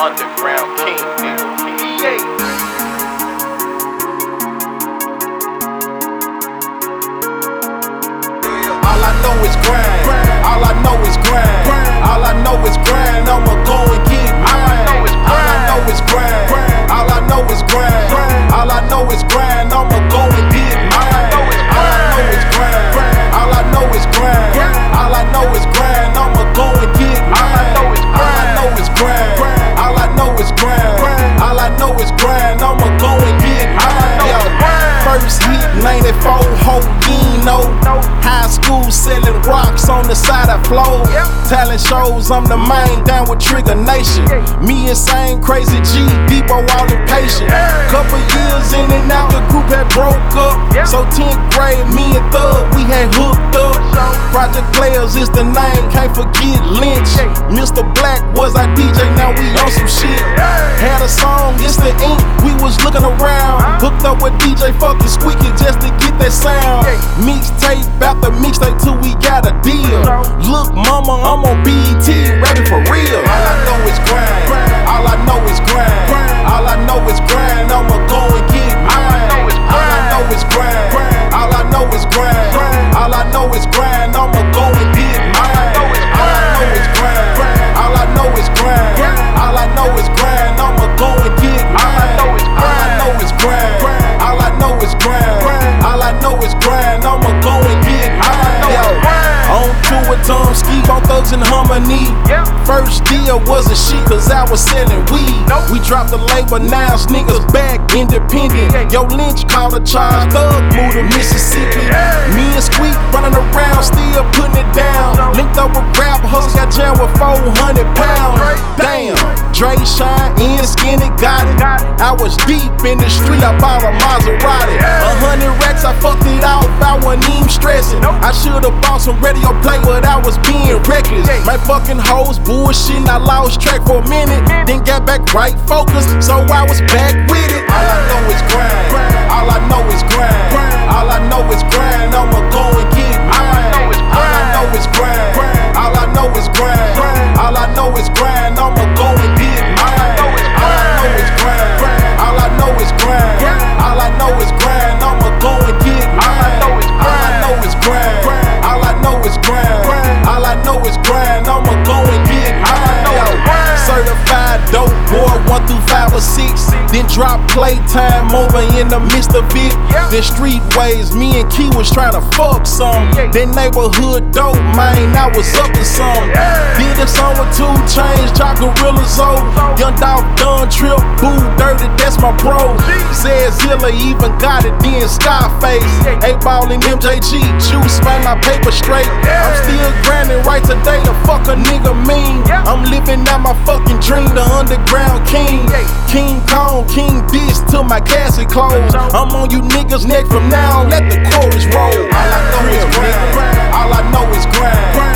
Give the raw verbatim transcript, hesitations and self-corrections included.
underground king, nigga. Yeah. All I know is grind. All I know is grind. All I know is grind. I'ma go and get mine. All I know is grind. All I know is grind. All I know is grind. I'ma go and get mine. All I know is grind. All I know is grind. All I know is grind. I'ma go and get mine. All I know is grind. All I know is grind. All I know is grind. I'ma go and get mine. First hit, ninety-four, hope you know. High school selling rocks on the side of flow. Talent shows, I'm the main, down with Trigger Nation. Me insane, crazy G, Debo all impatient. Couple years in and out, the group had broke up. So tenth grade, me and Thug, we had hooked up. Project Players is the name, can't forget Lynch. Mister Black was our D J, now we on some shit. Had a song, it's the ink, we was looking around. Hooked up with D J fucking Squeaky just to get that sound. Mixtape after mixtape till we got a deal. Look mama, I'm on B E T, rapping for real. All I know is grind, all I know is grind. All I know is grind, I'ma go and get mine. All I know is grind, all I know is grind. All I know is grind, I'ma go and get mine. All I know is grind, all I know is grind. All I know is grind, I'ma go and get mine. All I know is grind, all I know is grind. All I know is grind, I'ma go and get mine. On tour with Tom Ski, on Thugs and Harmony. First deal wasn't shit, cause I was selling weed. We dropped the label, now niggas back independent. Yo, Lynch called a charge, Thug moved to Mississippi. Me and Squeak running around, still putting it down. Linked up with Rap Hustle, got jammed with four hundred pounds. Damn, Dre Shine, in Skinny got it. I was deep in the street, I bought a Maserati. A hundred racks, I fucked it off, I wasn't even stressing. I should've bought some radio play, but I was being reckless. My fucking hoes bullshitting, I lost track for a minute. Then got back right focused, so I was back with it. All I know is grind, all I know is grind. All I know is grind, I'ma go and get mine. All I know is grind, all I know is grind. All I know is grind, I'ma go and get mine. All I know is grind, all I know is grind. All I know is grind, I'ma go and get mine. All I know is grind, all I know is grind. All I know is grind, I'ma go and get mine. Certified dope boy, one through five or six. Then drop playtime over in the midst of it. Then street ways, me and Key was trying to fuck some. Then neighborhood dope, man, I was up to some. Did a song with two chains, Chop Gorillas O. Young Dog, Dun Trip, Boo Dirty, that's my bro. Zed Zilla even got it, then Scarface. eight Ball and M J G, juice, man, my paper straight. I'm still grinding right today, the fuck a nigga mean. I'm living out my fucking dream, the underground king. King Kong, King Dish till my casket close. I'm on you niggas' neck from now, let the chorus roll. All I know is grind, all I know is grind.